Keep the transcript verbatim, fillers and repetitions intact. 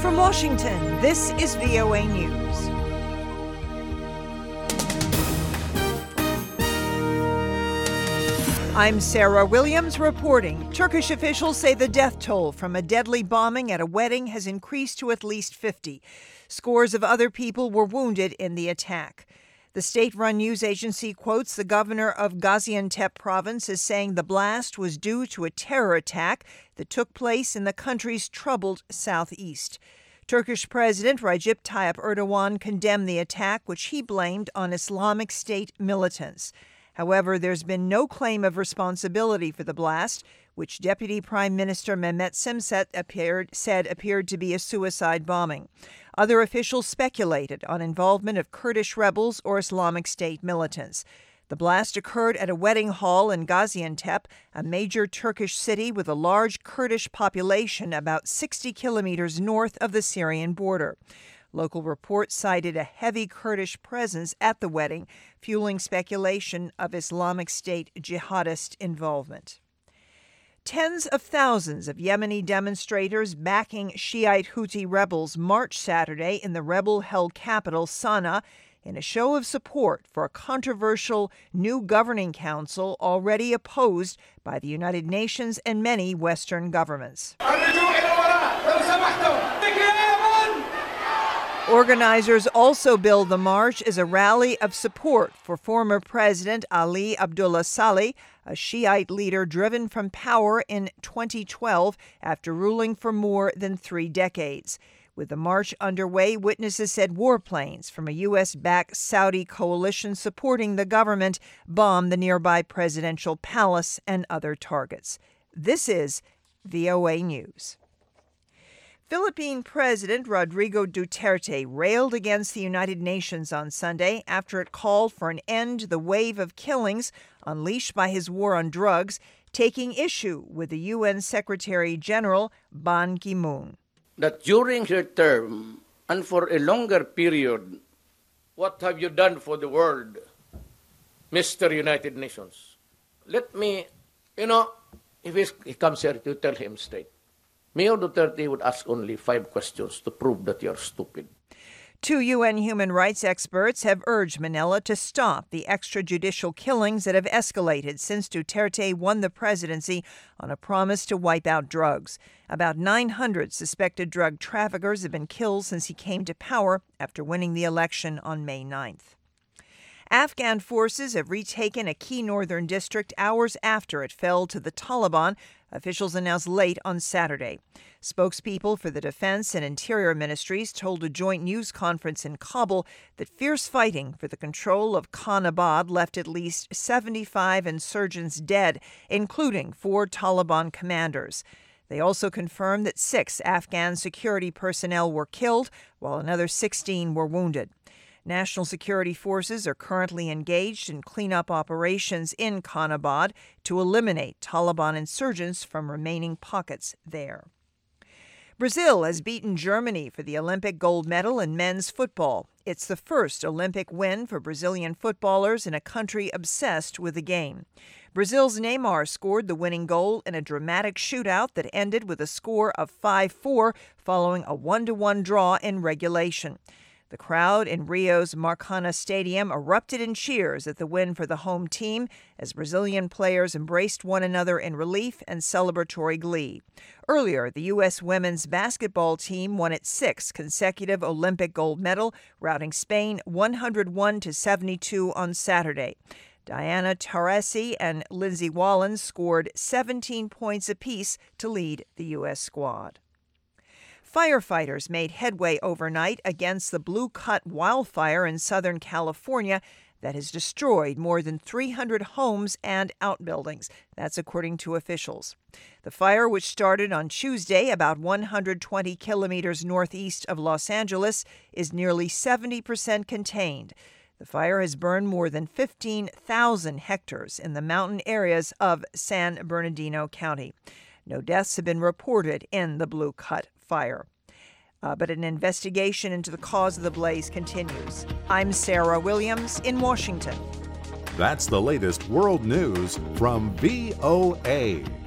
From Washington, this is V O A News. I'm Sarah Williams reporting. Turkish officials say the death toll from a deadly bombing at a wedding has increased to at least fifty. Scores of other people were wounded in the attack. The state-run news agency quotes the governor of Gaziantep province as saying the blast was due to a terror attack that took place in the country's troubled southeast. Turkish President Recep Tayyip Erdogan condemned the attack, which he blamed on Islamic State militants. However, there's been no claim of responsibility for the blast, which Deputy Prime Minister Mehmet Simset appeared, said appeared to be a suicide bombing. Other officials speculated on involvement of Kurdish rebels or Islamic State militants. The blast occurred at a wedding hall in Gaziantep, a major Turkish city with a large Kurdish population about sixty kilometers north of the Syrian border. Local reports cited a heavy Kurdish presence at the wedding, fueling speculation of Islamic State jihadist involvement. Tens of thousands of Yemeni demonstrators backing Shiite Houthi rebels marched Saturday in the rebel-held capital, Sana'a, in a show of support for a controversial new governing council already opposed by the United Nations and many Western governments. Organizers also billed the march as a rally of support for former President Ali Abdullah Saleh, a Shiite leader driven from power in twenty twelve after ruling for more than three decades. With the march underway, witnesses said warplanes from a U S-backed Saudi coalition supporting the government bombed the nearby presidential palace and other targets. This is V O A News. Philippine President Rodrigo Duterte railed against the United Nations on Sunday after it called for an end to the wave of killings unleashed by his war on drugs, taking issue with the U N Secretary General Ban Ki-moon. That during her term and for a longer period, what have you done for the world, Mister United Nations? Let me, you know, if he comes here to tell him straight. Mayor Duterte would ask only five questions to prove that you're stupid. Two U N human rights experts have urged Manila to stop the extrajudicial killings that have escalated since Duterte won the presidency on a promise to wipe out drugs. About nine hundred suspected drug traffickers have been killed since he came to power after winning the election on May ninth. Afghan forces have retaken a key northern district hours after it fell to the Taliban, officials announced late on Saturday. Spokespeople for the Defense and Interior Ministries told a joint news conference in Kabul that fierce fighting for the control of Khanabad left at least seventy-five insurgents dead, including four Taliban commanders. They also confirmed that six Afghan security personnel were killed, while another sixteen were wounded. National security forces are currently engaged in cleanup operations in Khanabad to eliminate Taliban insurgents from remaining pockets there. Brazil has beaten Germany for the Olympic gold medal in men's football. It's the first Olympic win for Brazilian footballers in a country obsessed with the game. Brazil's Neymar scored the winning goal in a dramatic shootout that ended with a score of five four following a one to one draw in regulation. The crowd in Rio's Maracana Stadium erupted in cheers at the win for the home team as Brazilian players embraced one another in relief and celebratory glee. Earlier, the U S women's basketball team won its sixth consecutive Olympic gold medal, routing Spain one hundred one to seventy-two on Saturday. Diana Taurasi and Lindsay Wallin scored seventeen points apiece to lead the U S squad. Firefighters made headway overnight against the Blue Cut wildfire in Southern California that has destroyed more than three hundred homes and outbuildings. That's according to officials. The fire, which started on Tuesday about one hundred twenty kilometers northeast of Los Angeles, is nearly seventy percent contained. The fire has burned more than fifteen thousand hectares in the mountain areas of San Bernardino County. No deaths have been reported in the Blue Cut fire. Uh, but an investigation into the cause of the blaze continues. I'm Sarah Williams in Washington. That's the latest world news from V O A.